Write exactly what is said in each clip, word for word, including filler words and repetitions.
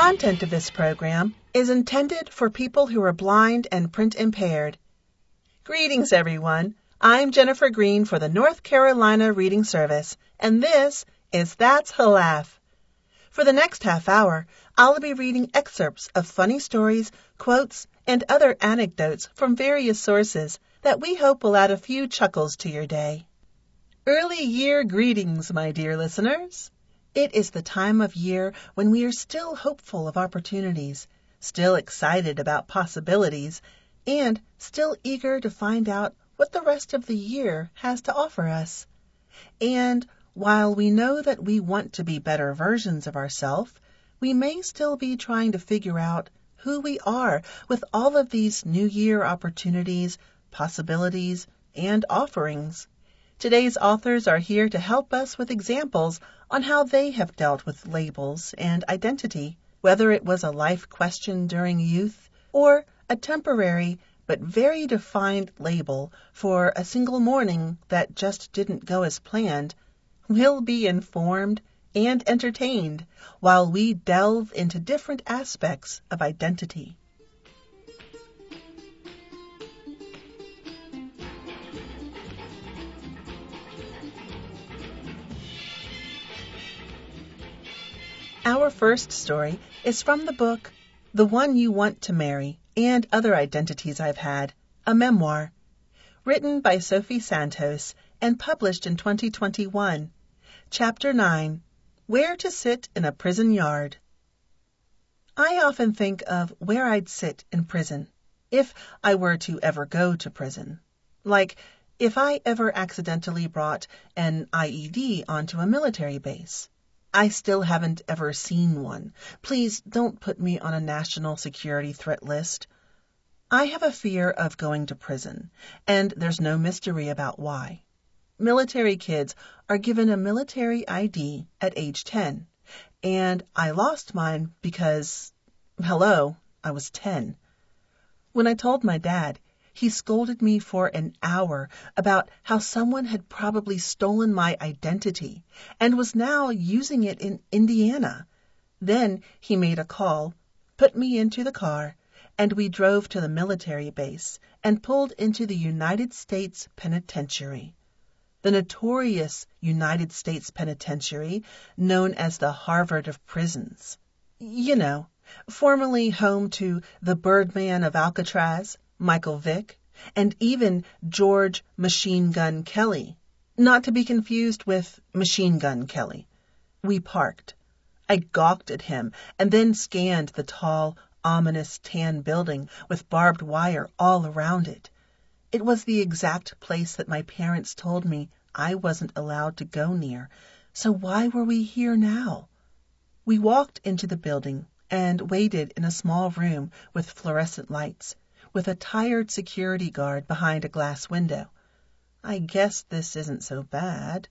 content of this program is intended for people who are blind and print impaired. Greetings, everyone. I'm Jennifer Green for the North Carolina Reading Service, and this is That's a Laugh. For the next half hour, I'll be reading excerpts of funny stories, quotes, and other anecdotes from various sources that we hope will add a few chuckles to your day. Early year greetings, my dear listeners. It is the time of year when we are still hopeful of opportunities, still excited about possibilities, and still eager to find out what the rest of the year has to offer us. And while we know that we want to be better versions of ourselves, we may still be trying to figure out who we are with all of these New Year opportunities, possibilities, and offerings. Today's authors are here to help us with examples on how they have dealt with labels and identity, whether it was a life question during youth or a temporary but very defined label for a single morning that just didn't go as planned. We'll be informed and entertained while we delve into different aspects of identity. Our first story is from the book The One You Want to Marry and Other Identities I've Had, a memoir, written by Sophie Santos and published in twenty twenty-one. Chapter nine, Where to Sit in a Prison Yard. I often think of where I'd sit in prison, if I were to ever go to prison. Like, if I ever accidentally brought an I E D onto a military base. I still haven't ever seen one. Please don't put me on a national security threat list. I have a fear of going to prison, and there's no mystery about why. Military kids are given a military I D at age ten, and I lost mine because, hello, I was ten. When I told my dad, he scolded me for an hour about how someone had probably stolen my identity and was now using it in Indiana. Then he made a call, put me into the car, and we drove to the military base and pulled into the United States Penitentiary. The notorious United States Penitentiary, known as the Harvard of Prisons. You know, formerly home to the Birdman of Alcatraz, Michael Vick, and even George Machine Gun Kelly, not to be confused with Machine Gun Kelly. We parked. I gawked at him and then scanned the tall, ominous tan building with barbed wire all around it. It was the exact place that my parents told me I wasn't allowed to go near, so why were we here now? We walked into the building and waited in a small room with fluorescent lights, with a tired security guard behind a glass window. I guess this isn't so bad.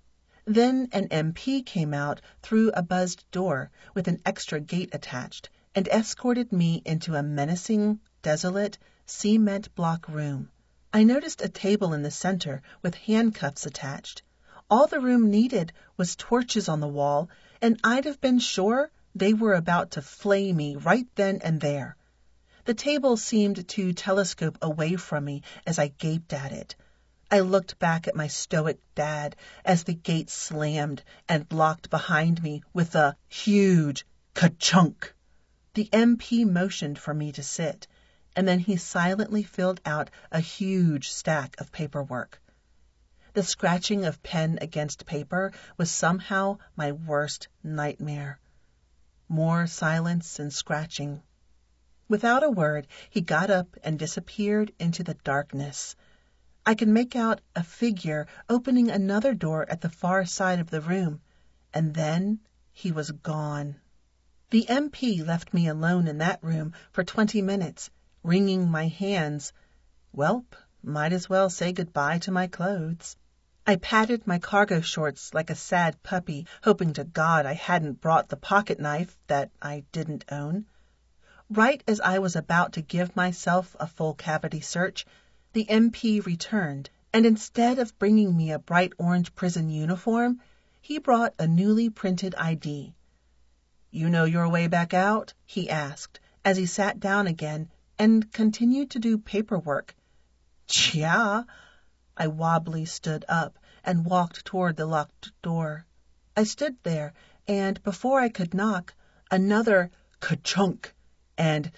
Then an M P came out through a buzzed door with an extra gate attached and escorted me into a menacing, desolate, cement block room. I noticed a table in the center with handcuffs attached. All the room needed was torches on the wall, and I'd have been sure they were about to flay me right then and there. The table seemed to telescope away from me as I gaped at it. I looked back at my stoic dad as the gate slammed and locked behind me with a huge ka-chunk. The M P motioned for me to sit, and then he silently filled out a huge stack of paperwork. The scratching of pen against paper was somehow my worst nightmare. More silence and scratching. Without a word, he got up and disappeared into the darkness. I could make out a figure opening another door at the far side of the room, and then he was gone. The M P left me alone in that room for twenty minutes, wringing my hands. Welp, might as well say goodbye to my clothes. I patted my cargo shorts like a sad puppy, hoping to God I hadn't brought the pocket knife that I didn't own. Right as I was about to give myself a full cavity search, the M P returned, and instead of bringing me a bright orange prison uniform, he brought a newly printed I D. You know your way back out? He asked, as he sat down again and continued to do paperwork. Yeah. I wobbly stood up and walked toward the locked door. I stood there, and before I could knock, another ka-chunk and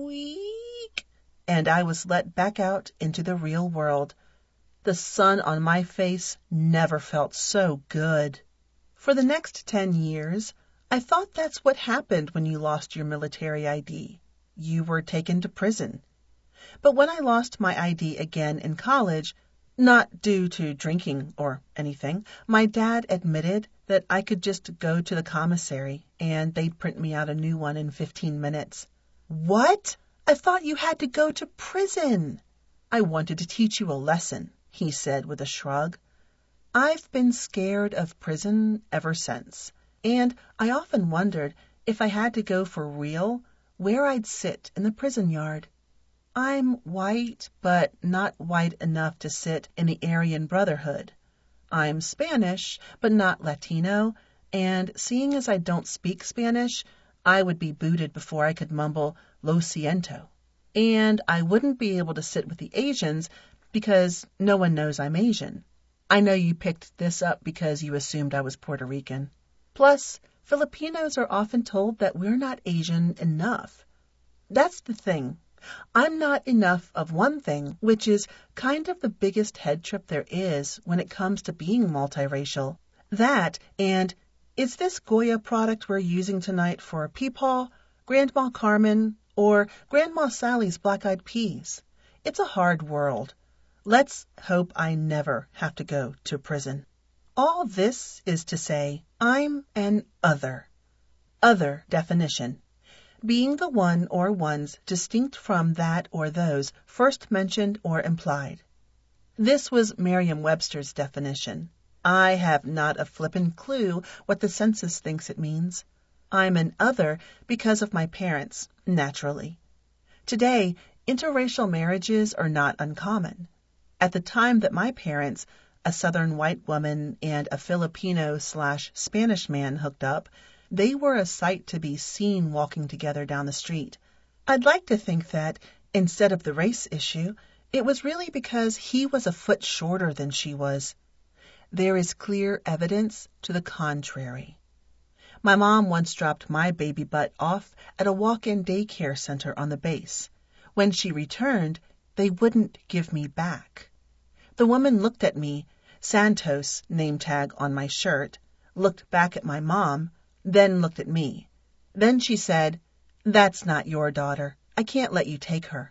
squeak, and I was let back out into the real world. The sun on my face never felt so good. For the next ten years, I thought that's what happened when you lost your military I D. You were taken to prison. But when I lost my I D again in college, not due to drinking or anything, my dad admitted that I could just go to the commissary and they'd print me out a new one in fifteen minutes. What? I thought you had to go to prison. I wanted to teach you a lesson, he said with a shrug. I've been scared of prison ever since, and I often wondered if I had to go for real, where I'd sit in the prison yard. I'm white, but not white enough to sit in the Aryan Brotherhood. I'm Spanish, but not Latino, and seeing as I don't speak Spanish, I would be booted before I could mumble lo siento. And I wouldn't be able to sit with the Asians because no one knows I'm Asian. I know you picked this up because you assumed I was Puerto Rican. Plus, Filipinos are often told that we're not Asian enough. That's the thing. I'm not enough of one thing, which is kind of the biggest head trip there is when it comes to being multiracial. That, and is this Goya product we're using tonight for Peepaw, Grandma Carmen, or Grandma Sally's black-eyed peas? It's a hard world. Let's hope I never have to go to prison. All this is to say, I'm an other. Other definition. Being the one or ones distinct from that or those first mentioned or implied. This was Merriam-Webster's definition. I have not a flippin' clue what the census thinks it means. I'm an other because of my parents, naturally. Today, interracial marriages are not uncommon. At the time that my parents, a Southern white woman and a Filipino slash Spanish man hooked up, they were a sight to be seen walking together down the street. I'd like to think that, instead of the race issue, it was really because he was a foot shorter than she was. There is clear evidence to the contrary. My mom once dropped my baby butt off at a walk-in daycare center on the base. When she returned, they wouldn't give me back. The woman looked at me, Santos name tag on my shirt, looked back at my mom, then looked at me. Then she said, "That's not your daughter. I can't let you take her."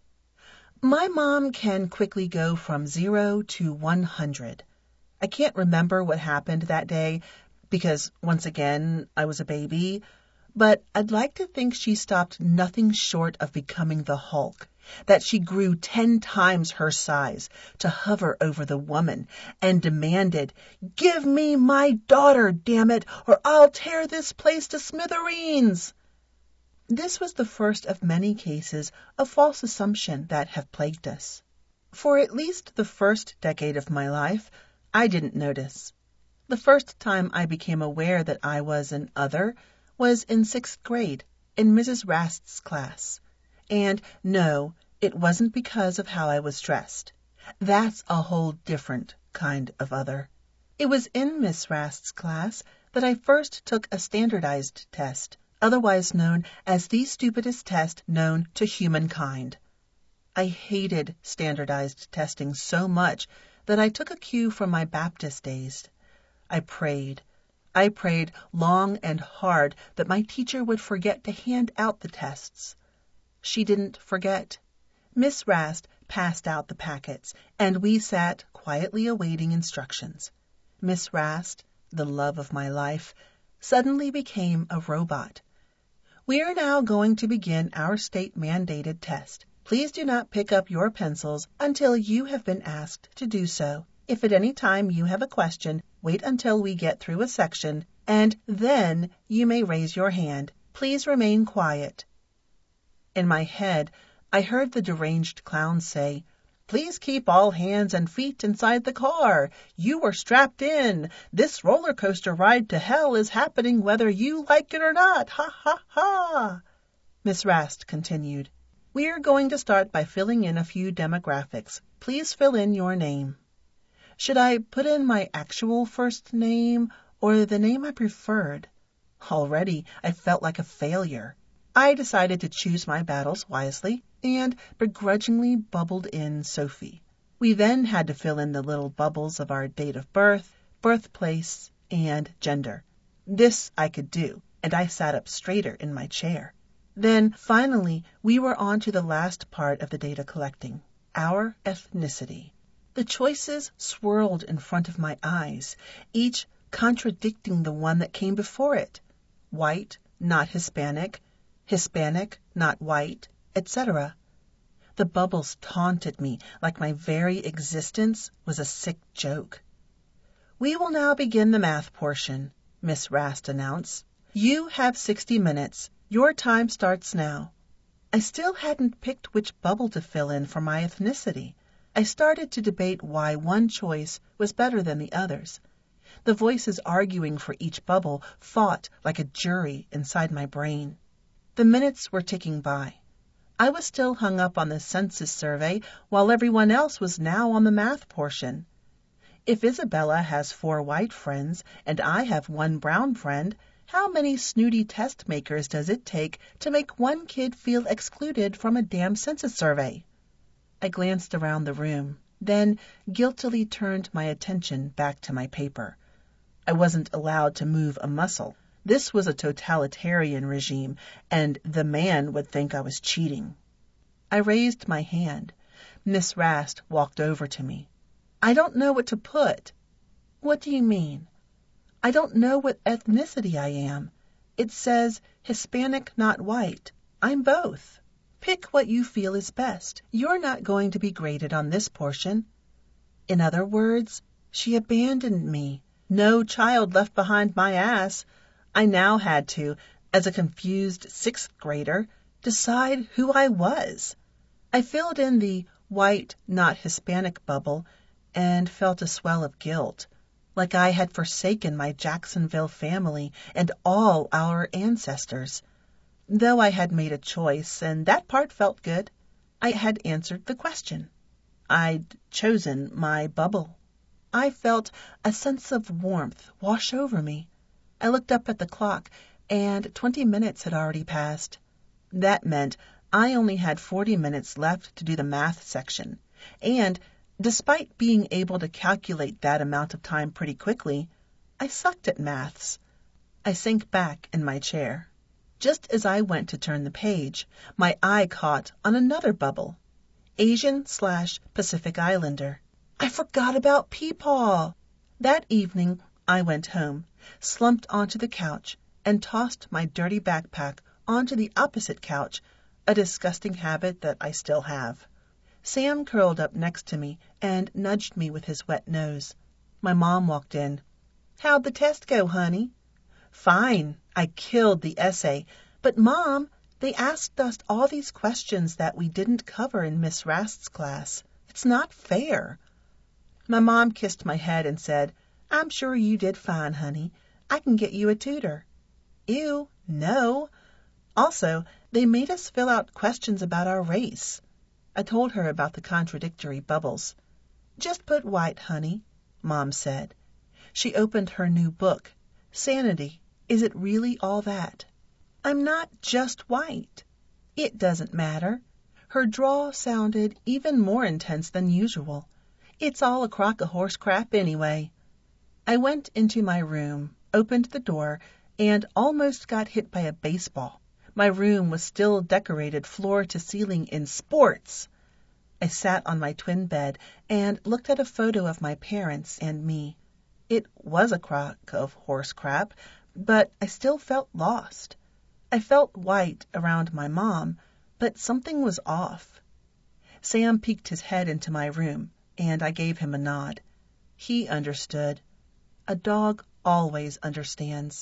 My mom can quickly go from zero to one hundred. I can't remember what happened that day because, once again, I was a baby, but I'd like to think she stopped nothing short of becoming the Hulk, that she grew ten times her size to hover over the woman and demanded, "Give me my daughter, damn it, or I'll tear this place to smithereens." This was the first of many cases of false assumption that have plagued us. For at least the first decade of my life, I didn't notice. The first time I became aware that I was an other was in sixth grade, in Missus Rast's class. And no, it wasn't because of how I was dressed. That's a whole different kind of other. It was in Miss Rast's class that I first took a standardized test, otherwise known as the stupidest test known to humankind. I hated standardized testing so much that I took a cue from my Baptist days. I prayed. I prayed long and hard that my teacher would forget to hand out the tests. She didn't forget. Miss Rast passed out the packets, and we sat quietly awaiting instructions. Miss Rast, the love of my life, suddenly became a robot. We are now going to begin our state-mandated test. Please do not pick up your pencils until you have been asked to do so. If at any time you have a question, wait until we get through a section, and then you may raise your hand. Please remain quiet. In my head, I heard the deranged clown say, Please keep all hands and feet inside the car. You are strapped in. This roller coaster ride to hell is happening whether you like it or not. Ha, ha, ha. Miss Rast continued. We are going to start by filling in a few demographics. Please fill in your name. Should I put in my actual first name or the name I preferred? Already I felt like a failure. I decided to choose my battles wisely and begrudgingly bubbled in Sophie. We then had to fill in the little bubbles of our date of birth, birthplace, and gender. This I could do, and I sat up straighter in my chair. Then, finally, we were on to the last part of the data collecting, our ethnicity. The choices swirled in front of my eyes, each contradicting the one that came before it. White, not Hispanic, Hispanic, not white, et cetera. The bubbles taunted me like my very existence was a sick joke. We will now begin the math portion, Miss Rast announced. You have sixty minutes. Your time starts now. I still hadn't picked which bubble to fill in for my ethnicity. I started to debate why one choice was better than the others. The voices arguing for each bubble fought like a jury inside my brain. The minutes were ticking by. I was still hung up on the census survey while everyone else was now on the math portion. If Isabella has four white friends and I have one brown friend, how many snooty test makers does it take to make one kid feel excluded from a damn census survey? I glanced around the room, then guiltily turned my attention back to my paper. I wasn't allowed to move a muscle. This was a totalitarian regime, and the man would think I was cheating. I raised my hand. Miss Rast walked over to me. I don't know what to put. What do you mean? I don't know what ethnicity I am. It says Hispanic, not white. I'm both. Pick what you feel is best. You're not going to be graded on this portion. In other words, she abandoned me. No child left behind my ass. I now had to, as a confused sixth grader, decide who I was. I filled in the white, not Hispanic bubble and felt a swell of guilt, like I had forsaken my Jacksonville family and all our ancestors. Though I had made a choice, and that part felt good, I had answered the question. I'd chosen my bubble. I felt a sense of warmth wash over me. I looked up at the clock, and twenty minutes had already passed. That meant I only had forty minutes left to do the math section, and despite being able to calculate that amount of time pretty quickly, I sucked at maths. I sank back in my chair. Just as I went to turn the page, my eye caught on another bubble. Asian slash Pacific Islander. I forgot about Peepaw. That evening, I went home, slumped onto the couch, and tossed my dirty backpack onto the opposite couch, a disgusting habit that I still have. Sam curled up next to me and nudged me with his wet nose. My mom walked in. How'd the test go, honey? Fine. I killed the essay. But, Mom, they asked us all these questions that we didn't cover in Miss Rast's class. It's not fair. My mom kissed my head and said, I'm sure you did fine, honey. I can get you a tutor. Ew, no. Also, they made us fill out questions about our race. I told her about the contradictory bubbles. Just put white, honey, Mom said. She opened her new book. Sanity, is it really all that? I'm not just white. It doesn't matter. Her drawl sounded even more intense than usual. It's all a crock of horse crap anyway. I went into my room, opened the door, and almost got hit by a baseball. My room was still decorated floor to ceiling in sports. I sat on my twin bed and looked at a photo of my parents and me. It was a crock of horse crap, but I still felt lost. I felt white around my mom, but something was off. Sam peeked his head into my room, and I gave him a nod. He understood. A dog always understands.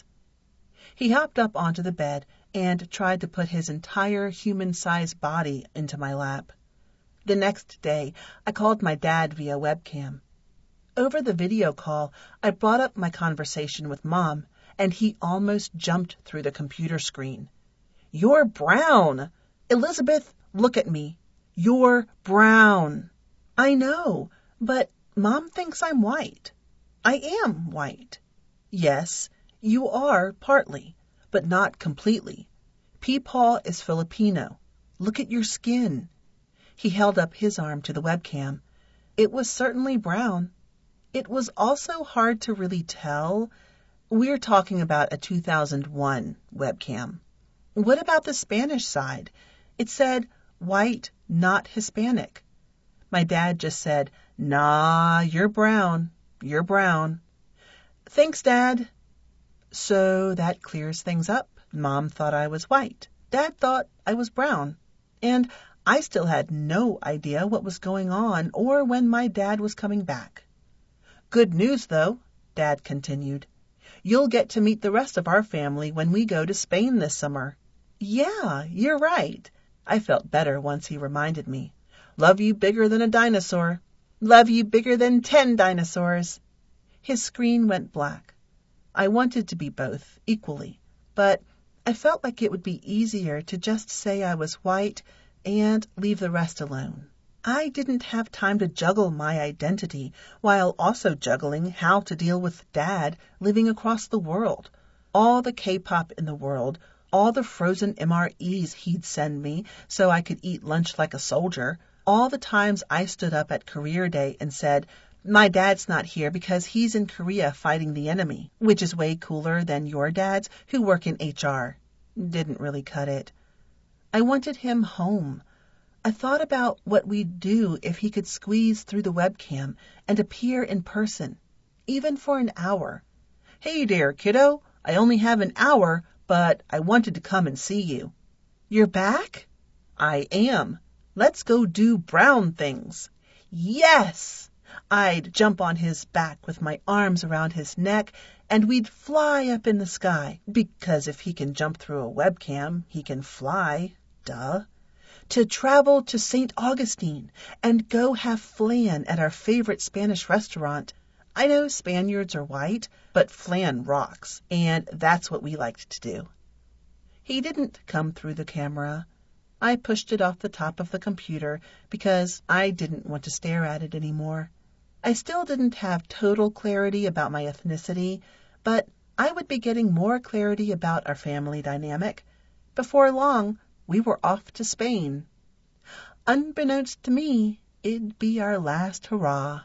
He hopped up onto the bed and tried to put his entire human-sized body into my lap. The next day, I called my dad via webcam. Over the video call, I brought up my conversation with Mom, and he almost jumped through the computer screen. "You're brown! Elizabeth, look at me. You're brown." "I know, but Mom thinks I'm white." "I am white." "Yes, you are partly, but not completely. Peepaw is Filipino. Look at your skin." He held up his arm to the webcam. It was certainly brown. It was also hard to really tell. We're talking about a two thousand one webcam. "What about the Spanish side? It said, white, not Hispanic." My dad just said, "Nah, you're brown. You're brown." "Thanks, Dad." So that clears things up. Mom thought I was white. Dad thought I was brown. And I still had no idea what was going on or when my dad was coming back. "Good news, though," Dad continued. "You'll get to meet the rest of our family when we go to Spain this summer." "Yeah, you're right." I felt better once he reminded me. "Love you bigger than a dinosaur. Love you bigger than ten dinosaurs." His screen went black. I wanted to be both, equally, but I felt like it would be easier to just say I was white and leave the rest alone. I didn't have time to juggle my identity while also juggling how to deal with Dad living across the world. All the K-pop in the world, all the frozen M R Es he'd send me so I could eat lunch like a soldier, all the times I stood up at career day and said, "My dad's not here because he's in Korea fighting the enemy, which is way cooler than your dads who work in H R." Didn't really cut it. I wanted him home. I thought about what we'd do if he could squeeze through the webcam and appear in person, even for an hour. "Hey there, kiddo. I only have an hour, but I wanted to come and see you." "You're back?" "I am. Let's go do brown things." Yes! I'd jump on his back with my arms around his neck, and we'd fly up in the sky, because if he can jump through a webcam, he can fly. Duh. To travel to Saint Augustine and go have flan at our favorite Spanish restaurant. I know Spaniards are white, but flan rocks, and that's what we liked to do. He didn't come through the camera. I pushed it off the top of the computer because I didn't want to stare at it anymore. I still didn't have total clarity about my ethnicity, but I would be getting more clarity about our family dynamic. Before long, we were off to Spain. Unbeknownst to me, it'd be our last hurrah.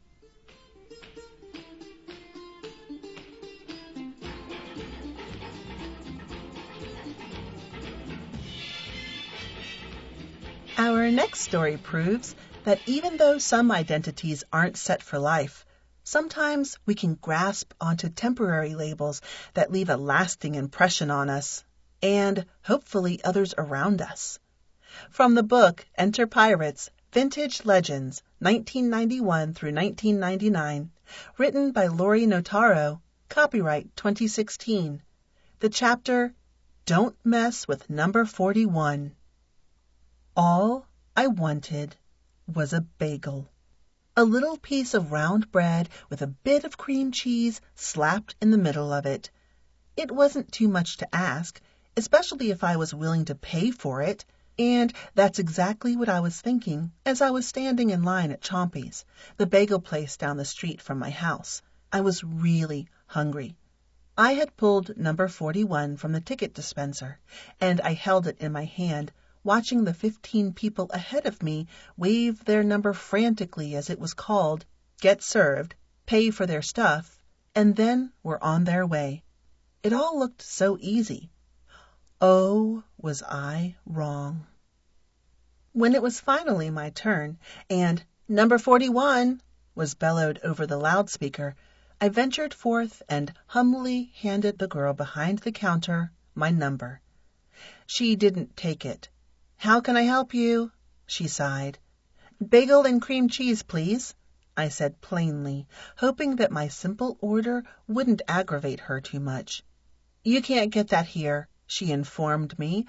Our next story proves that even though some identities aren't set for life, sometimes we can grasp onto temporary labels that leave a lasting impression on us, and hopefully others around us. From the book Enter Pirates, Vintage Legends, nineteen ninety-one through nineteen ninety-nine, written by Lori Notaro, copyright twenty sixteen. The chapter, Don't Mess with Number forty-one. All I wanted was a bagel. A little piece of round bread with a bit of cream cheese slapped in the middle of it. It wasn't too much to ask, especially if I was willing to pay for it, and that's exactly what I was thinking as I was standing in line at Chompy's, the bagel place down the street from my house. I was really hungry. I had pulled number forty-one from the ticket dispenser, and I held it in my hand, watching the fifteen people ahead of me wave their number frantically as it was called, get served, pay for their stuff, and then were on their way. It all looked so easy. Oh, was I wrong. When it was finally my turn, and number forty-one was bellowed over the loudspeaker, I ventured forth and humbly handed the girl behind the counter my number. She didn't take it. "How can I help you?" she sighed. "Bagel and cream cheese, please," I said plainly, hoping that my simple order wouldn't aggravate her too much. "You can't get that here," she informed me,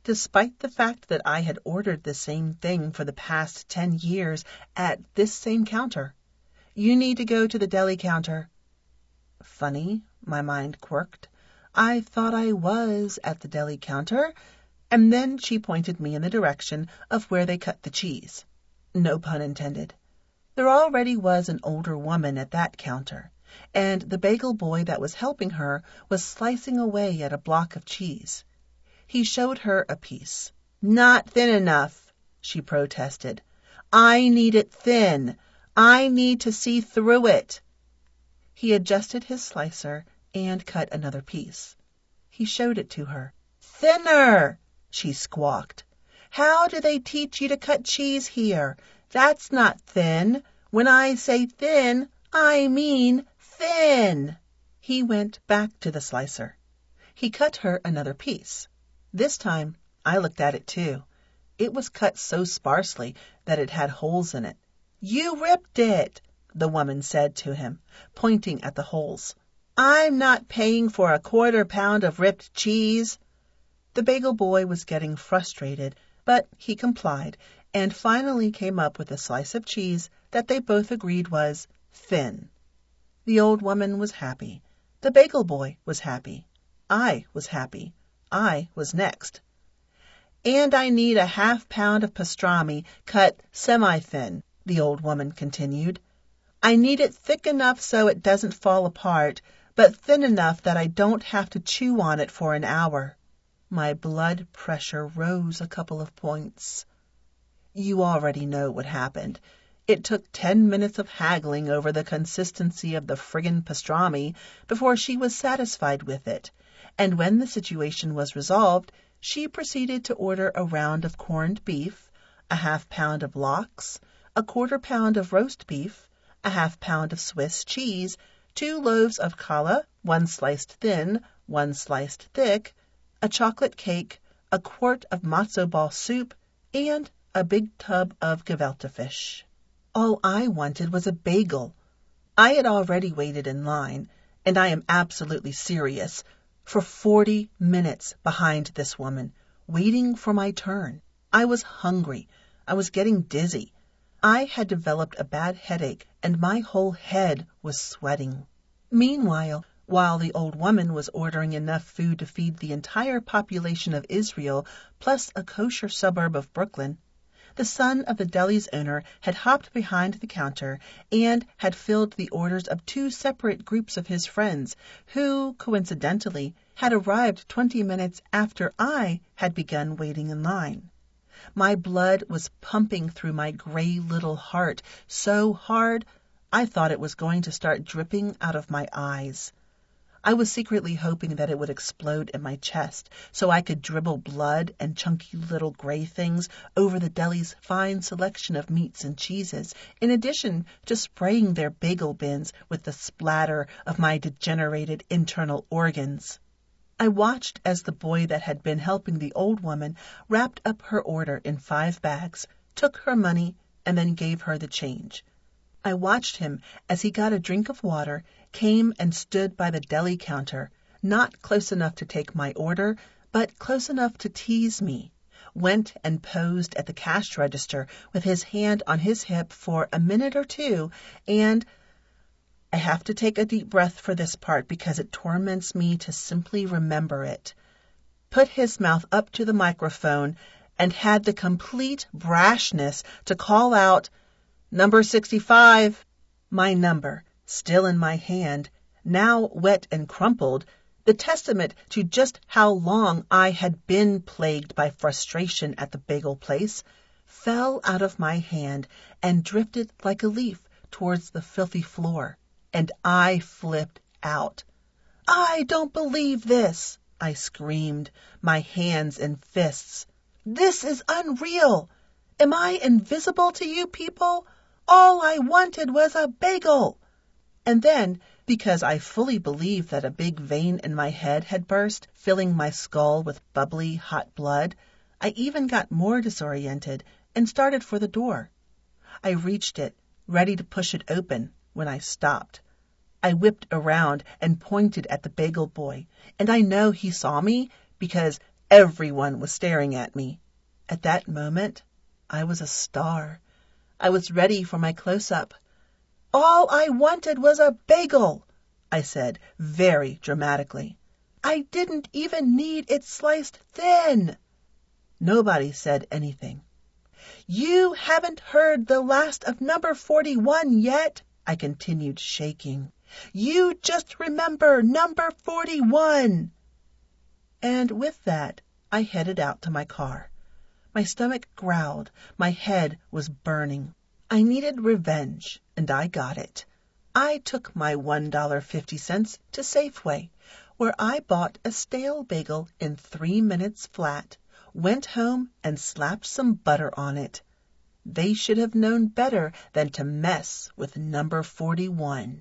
despite the fact that I had ordered the same thing for the past ten years at this same counter. You need to go to the deli counter. Funny, my mind quirked. I thought I was at the deli counter, and then she pointed me in the direction of where they cut the cheese. No pun intended. There already was an older woman at that counter, and the bagel boy that was helping her was slicing away at a block of cheese. He showed her a piece. Not thin enough, she protested. I need it thin. I need to see through it. He adjusted his slicer and cut another piece. He showed it to her. Thinner, she squawked. How do they teach you to cut cheese here? That's not thin. When I say thin, I mean thin. He went back to the slicer. He cut her another piece. This time, I looked at it too. It was cut so sparsely that it had holes in it. You ripped it, the woman said to him, pointing at the holes. I'm not paying for a quarter pound of ripped cheese. The bagel boy was getting frustrated, but he complied and finally came up with a slice of cheese that they both agreed was thin. The old woman was happy. The bagel boy was happy. I was happy. I was next. And I need a half pound of pastrami cut semi-thin, the old woman continued. I need it thick enough so it doesn't fall apart, but thin enough that I don't have to chew on it for an hour. My blood pressure rose a couple of points. You already know what happened. It took ten minutes of haggling over the consistency of the friggin' pastrami before she was satisfied with it, and when the situation was resolved, she proceeded to order a round of corned beef, a half pound of lox, a quarter pound of roast beef, a half pound of Swiss cheese, two loaves of challah, one sliced thin, one sliced thick, a chocolate cake, a quart of matzo ball soup, and a big tub of gefilte fish. All I wanted was a bagel. I had already waited in line, and I am absolutely serious, for forty minutes behind this woman, waiting for my turn. I was hungry. I was getting dizzy. I had developed a bad headache, and my whole head was sweating. Meanwhile, while the old woman was ordering enough food to feed the entire population of Israel, plus a kosher suburb of Brooklyn, the son of the deli's owner had hopped behind the counter and had filled the orders of two separate groups of his friends, who, coincidentally, had arrived twenty minutes after I had begun waiting in line. My blood was pumping through my gray little heart so hard I thought it was going to start dripping out of my eyes. I was secretly hoping that it would explode in my chest so I could dribble blood and chunky little gray things over the deli's fine selection of meats and cheeses, in addition to spraying their bagel bins with the splatter of my degenerated internal organs. I watched as the boy that had been helping the old woman wrapped up her order in five bags, took her money, and then gave her the change. I watched him as he got a drink of water, came and stood by the deli counter, not close enough to take my order, but close enough to tease me, went and posed at the cash register with his hand on his hip for a minute or two, and I have to take a deep breath for this part because it torments me to simply remember it, put his mouth up to the microphone and had the complete brashness to call out, Number sixty-five, my number, still in my hand, now wet and crumpled, the testament to just how long I had been plagued by frustration at the bagel place, fell out of my hand and drifted like a leaf towards the filthy floor, and I flipped out. I don't believe this, I screamed, my hands in fists. This is unreal. Am I invisible to you people? All I wanted was a bagel. And then, because I fully believed that a big vein in my head had burst, filling my skull with bubbly, hot blood, I even got more disoriented and started for the door. I reached it, ready to push it open, when I stopped. I whipped around and pointed at the bagel boy, and I know he saw me because Everyone was staring at me. At that moment, I was a star. I was ready for my close-up. "All I wanted was a bagel," I said very dramatically. "I didn't even need it sliced thin." Nobody said anything. "You haven't heard the last of number forty-one yet," I continued, shaking. "You just remember number forty-one." And with that, I headed out to my car. My stomach growled. My head was burning. I needed revenge, and I got it. I took my one dollar and fifty cents to Safeway, where I bought a stale bagel in three minutes flat, went home and slapped some butter on it. They should have known better than to mess with number forty-one.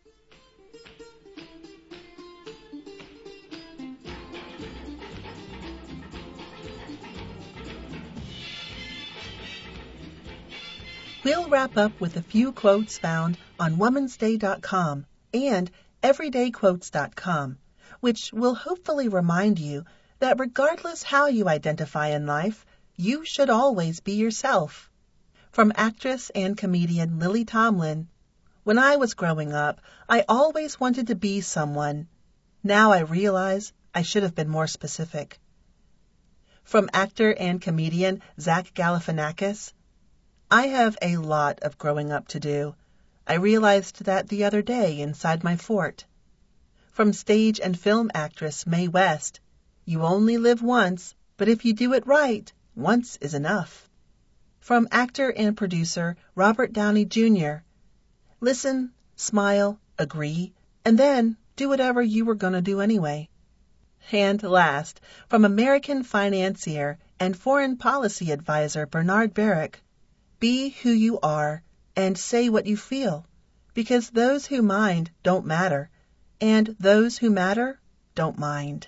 We'll wrap up with a few quotes found on woman's day dot com and everyday quotes dot com, which will hopefully remind you that regardless how you identify in life, you should always be yourself. From actress and comedian Lily Tomlin, "When I was growing up, I always wanted to be someone. Now I realize I should have been more specific." From actor and comedian Zach Galifianakis, "I have a lot of growing up to do. I realized that the other day inside my fort." From stage and film actress Mae West, "You only live once, but if you do it right, once is enough." From actor and producer Robert Downey Junior, "Listen, smile, agree, and then do whatever you were going to do anyway." And last, from American financier and foreign policy advisor Bernard Baruch, "Be who you are and say what you feel, because those who mind don't matter, and those who matter don't mind."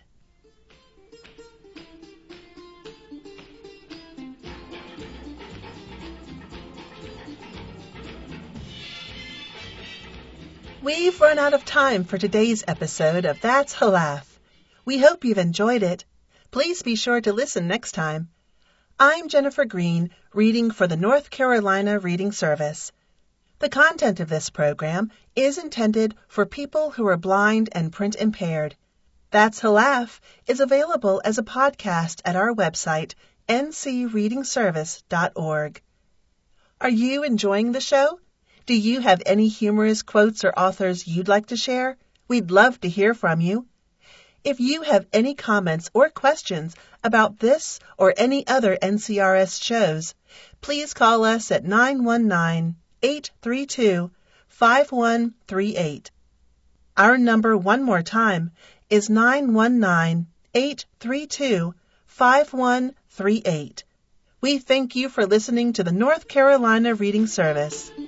We've run out of time for today's episode of That's Halaf. We hope you've enjoyed it. Please be sure to listen next time. I'm Jennifer Green, reading for the North Carolina Reading Service. The content of this program is intended for people who are blind and print impaired. That's Halaf is available as a podcast at our website, n c reading service dot org. Are you enjoying the show? Do you have any humorous quotes or authors you'd like to share? We'd love to hear from you. If you have any comments or questions about this or any other N C R S shows, please call us at nine one nine, eight three two, five one three eight. Our number one more time is nine one nine, eight three two, five one three eight. We thank you for listening to the North Carolina Reading Service.